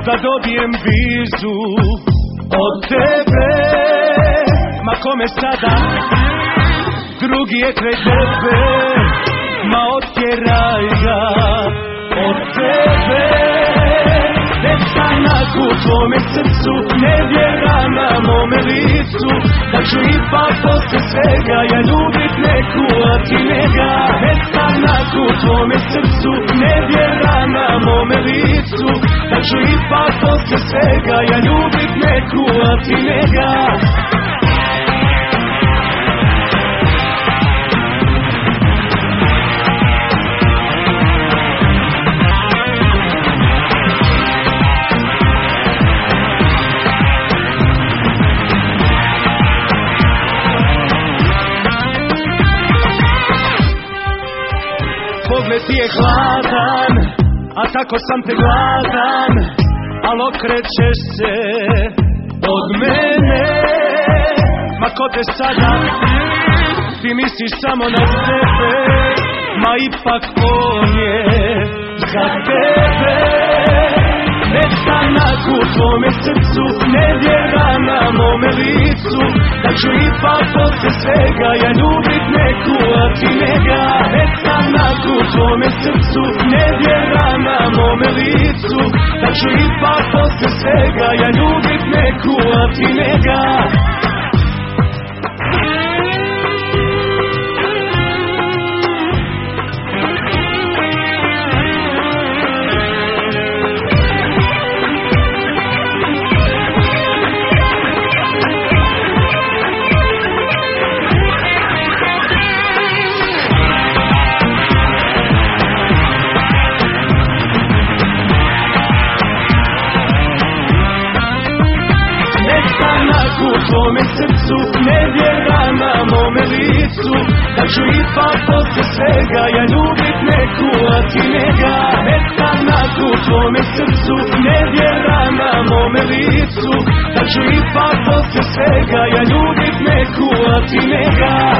da dobijem vizu od tebe. Ma kome sada, drugi je kraj tebe. Ma otjeraj ga od tebe. Nestanak u tvome srcu, nevjera na mome licu, da ću ipak posle svega ja ljubit neku, a ti njega. Nestanak u tvome srcu, nevjera na mome licu, da ću ipak posle svega ja ljubit neku, a ti njega. Pogled ti je hladan, a tako sam te gladan, al okrećeš se od mene. Ma ko te sada, ti misliš samo na sebe, ma ipak on je za tebe. Nestanak u tvome srcu, nevjera na mome licu, da ću ipak posle svega ja ljubit neku, a ti njega. Nestanak u tvome srcu, nevjera na mome licu, da ću ipak posle svega ja ljubit neku, a ti njega. U tvome srcu, nevjera na mome licu, da ću ipak posle svega ja ljubit neku, a ti njega. Nestanak u tvome srcu, nevjera na mome licu, da ću ipak posle svega ja ljubit neku, a ti njega.